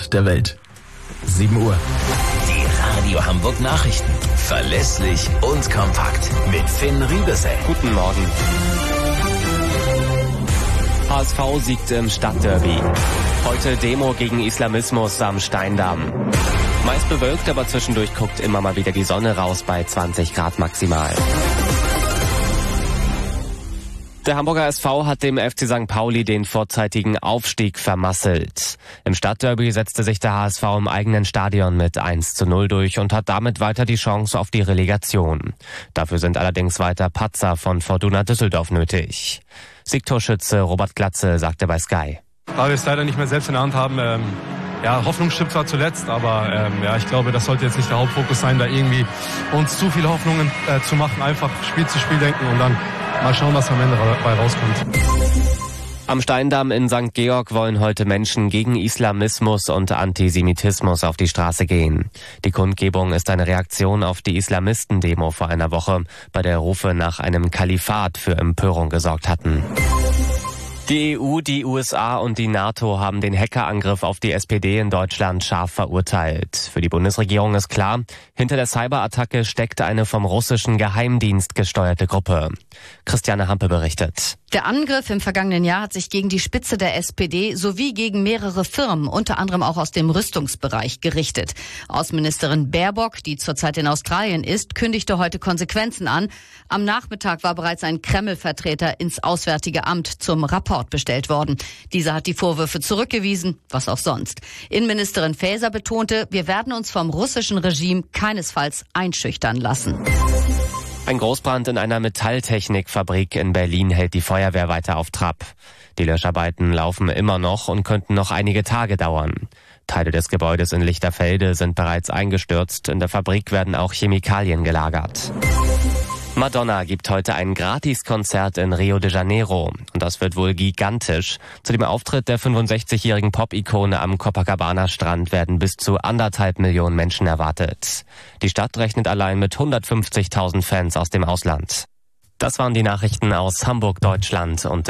Ort der Welt. 7 Uhr. Die Radio Hamburg Nachrichten. Verlässlich und kompakt. Mit Finn Riebesell. Guten Morgen. HSV siegt im Stadtderby. Heute Demo gegen Islamismus am Steindamm. Meist bewölkt, aber zwischendurch guckt immer mal wieder die Sonne raus bei 20 Grad maximal. Der Hamburger SV hat dem FC St. Pauli den vorzeitigen Aufstieg vermasselt. Im Stadtderby setzte sich der HSV im eigenen Stadion mit 1:0 durch und hat damit weiter die Chance auf die Relegation. Dafür sind allerdings weiter Patzer von Fortuna Düsseldorf nötig. Siegtorschütze Robert Glatze sagte bei Sky: Da wir es leider nicht mehr selbst in der Hand haben, Hoffnung stirbt zwar zuletzt, aber ich glaube, das sollte jetzt nicht der Hauptfokus sein, da irgendwie uns zu viele Hoffnungen zu machen. Einfach Spiel zu Spiel denken und dann mal schauen, was am Ende dabei rauskommt. Am Steindamm in St. Georg wollen heute Menschen gegen Islamismus und Antisemitismus auf die Straße gehen. Die Kundgebung ist eine Reaktion auf die Islamisten-Demo vor einer Woche, bei der Rufe nach einem Kalifat für Empörung gesorgt hatten. Die EU, die USA und die NATO haben den Hackerangriff auf die SPD in Deutschland scharf verurteilt. Für die Bundesregierung ist klar, hinter der Cyberattacke steckt eine vom russischen Geheimdienst gesteuerte Gruppe. Christiane Hampe berichtet. Der Angriff im vergangenen Jahr hat sich gegen die Spitze der SPD sowie gegen mehrere Firmen, unter anderem auch aus dem Rüstungsbereich, gerichtet. Außenministerin Baerbock, die zurzeit in Australien ist, kündigte heute Konsequenzen an. Am Nachmittag war bereits ein Kreml-Vertreter ins Auswärtige Amt zum Rapport bestellt worden. Dieser hat die Vorwürfe zurückgewiesen, was auch sonst. Innenministerin Faeser betonte, wir werden uns vom russischen Regime keinesfalls einschüchtern lassen. Ein Großbrand in einer Metalltechnikfabrik in Berlin hält die Feuerwehr weiter auf Trab. Die Löscharbeiten laufen immer noch und könnten noch einige Tage dauern. Teile des Gebäudes in Lichterfelde sind bereits eingestürzt. In der Fabrik werden auch Chemikalien gelagert. Madonna gibt heute ein Gratiskonzert in Rio de Janeiro. Und das wird wohl gigantisch. Zu dem Auftritt der 65-jährigen Pop-Ikone am Copacabana-Strand werden bis zu 1,5 Millionen Menschen erwartet. Die Stadt rechnet allein mit 150.000 Fans aus dem Ausland. Das waren die Nachrichten aus Hamburg, Deutschland und